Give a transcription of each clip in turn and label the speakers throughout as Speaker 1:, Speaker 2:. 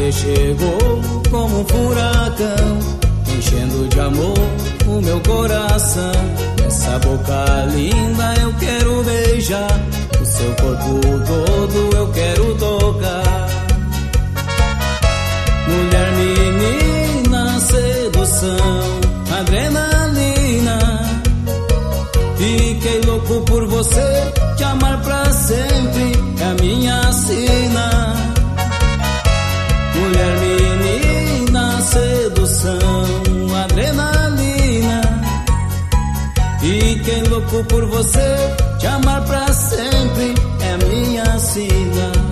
Speaker 1: você chegou como um furacão, enchendo de amor o meu coração. Essa boca linda eu quero beijar, o seu corpo todo eu quero tocar. Mulher, menina, sedução, adrenalina. Fiquei louco por você, te amar pra sempre é a minha sina. Mulher, menina, sedução, adrenalina. Fiquei louco por você, te amar pra sempre é a minha sina.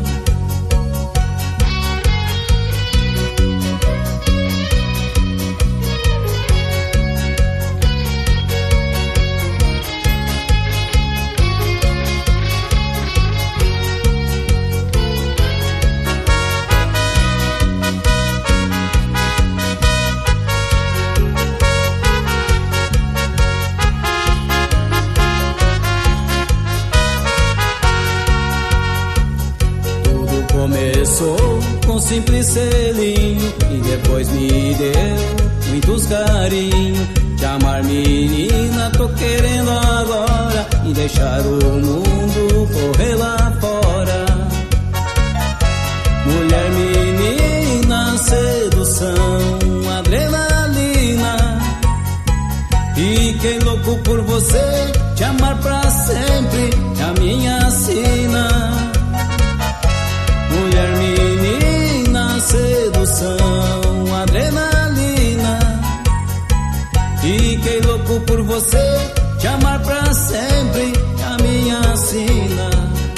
Speaker 1: Começou com simples selinho e depois me deu muitos carinhos. Te amar, menina, tô querendo agora e deixar o mundo correr lá fora. Mulher, menina, sedução, adrenalina. Fiquei louco por você, te amar pra sempre é a minha sina. Mulher, menina, sedução, adrenalina. Fiquei louco por você, te amar pra sempre é a minha sina.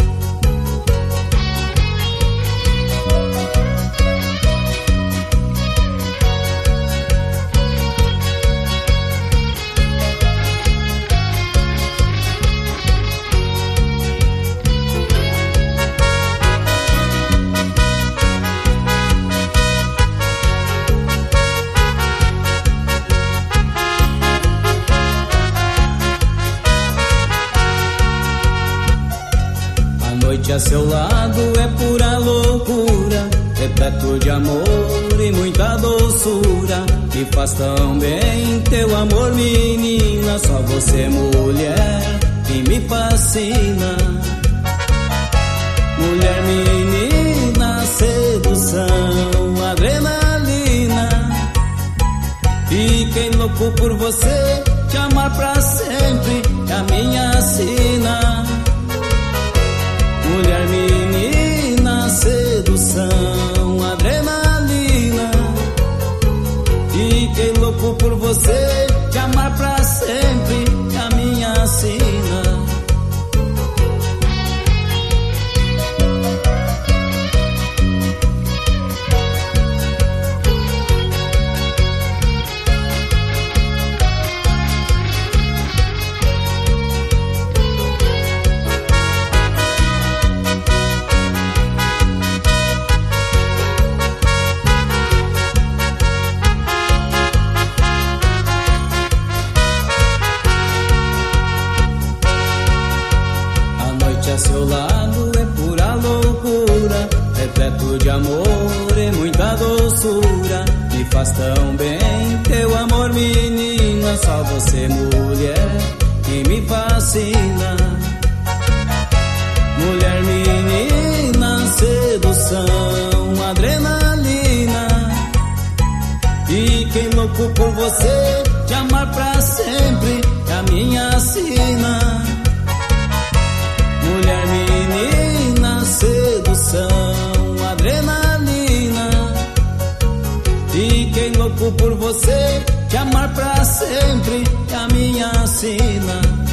Speaker 1: Noite a seu lado é pura loucura, repleto de amor e muita doçura. Me faz tão bem teu amor, menina, só você, mulher, que me fascina. Mulher, menina, sedução, adrenalina. Fiquei louco por você, te amar pra sempre é a minha sina. Mulher, menina, sedução, adrenalina. Fiquei louco por você, te amar pra sempre é a minha sina. A seu lado é pura loucura, repleto de amor e muita doçura. Me faz tão bem teu amor, menina, só você, mulher, que me fascina. Mulher, menina, sedução, adrenalina. Fiquei louco por você, te amar pra sempre é a minha sina. Mulher, menina, sedução, adrenalina. Fiquei louco por você, te amar pra sempre é a minha sina.